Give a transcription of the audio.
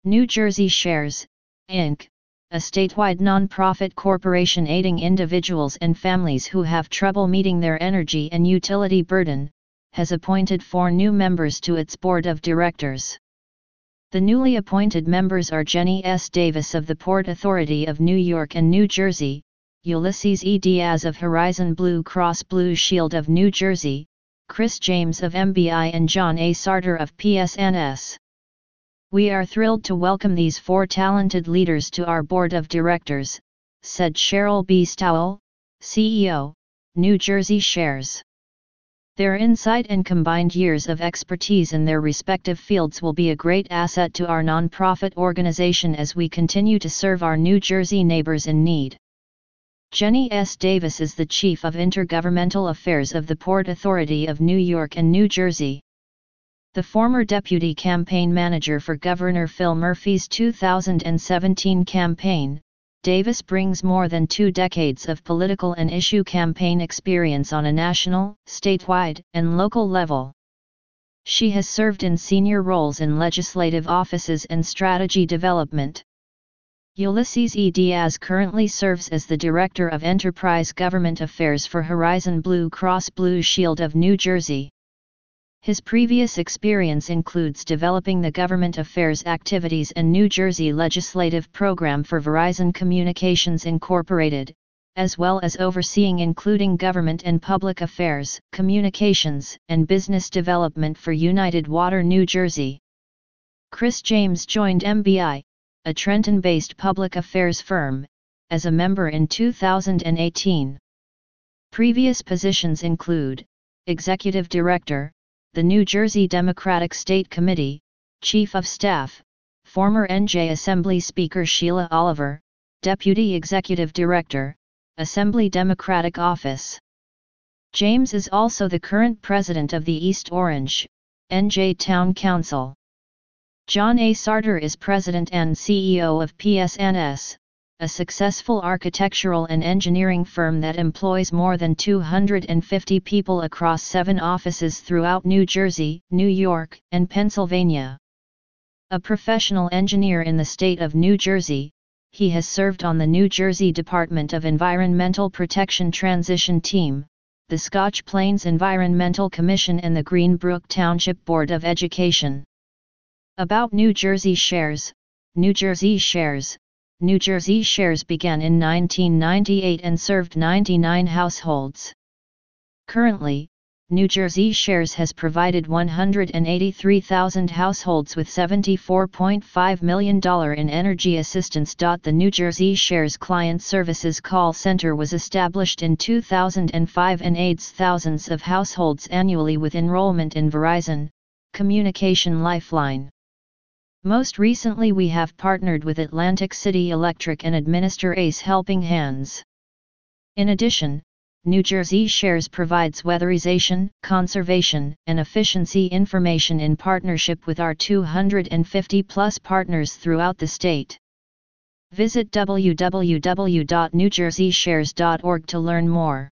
New Jersey Shares, Inc., a statewide non-profit corporation aiding individuals and families who have trouble meeting their energy and utility burden, has appointed 4 new members to its board of directors. The newly appointed members are Jenny S. Davis of the Port Authority of New York and New Jersey, Ulysses E. Diaz of Horizon Blue Cross Blue Shield of New Jersey, Chris James of MBI and John A. Sarter of PSNS. "We are thrilled to welcome these 4 talented leaders to our board of directors," said Cheryl B. Stowell, CEO, New Jersey Shares. "Their insight and combined years of expertise in their respective fields will be a great asset to our nonprofit organization as we continue to serve our New Jersey neighbors in need." Jenny S. Davis is the Chief of Intergovernmental Affairs of the Port Authority of New York and New Jersey. The former deputy campaign manager for Governor Phil Murphy's 2017 campaign, Davis brings more than 2 decades of political and issue campaign experience on a national, statewide, and local level. She has served in senior roles in legislative offices and strategy development. Ulysses E. Diaz currently serves as the Director of Enterprise Government Affairs for Horizon Blue Cross Blue Shield of New Jersey. His previous experience includes developing the government affairs activities and New Jersey legislative program for Verizon Communications Incorporated, as well as overseeing including government and public affairs, communications, and business development for United Water New Jersey. Chris James joined MBI, a Trenton-based public affairs firm, as a member in 2018. Previous positions include Executive Director, the New Jersey Democratic State Committee, Chief of Staff, former NJ Assembly Speaker Sheila Oliver, Deputy Executive Director, Assembly Democratic Office. James is also the current President of the East Orange, NJ Town Council. John A. Sarter is President and CEO of PSNS, a successful architectural and engineering firm that employs more than 250 people across 7 offices throughout New Jersey, New York, and Pennsylvania. A professional engineer in the state of New Jersey, he has served on the New Jersey Department of Environmental Protection Transition Team, the Scotch Plains Environmental Commission and the Greenbrook Township Board of Education. About New Jersey Shares, New Jersey Shares. New Jersey Shares began in 1998 and served 99 households. Currently, New Jersey Shares has provided 183,000 households with $74.5 million in energy assistance. The New Jersey Shares Client Services Call Center was established in 2005 and aids thousands of households annually with enrollment in Verizon, Communication Lifeline. Most recently we have partnered with Atlantic City Electric and administer ACE Helping Hands. In addition, New Jersey Shares provides weatherization, conservation, and efficiency information in partnership with our 250-plus partners throughout the state. Visit www.newjerseyshares.org to learn more.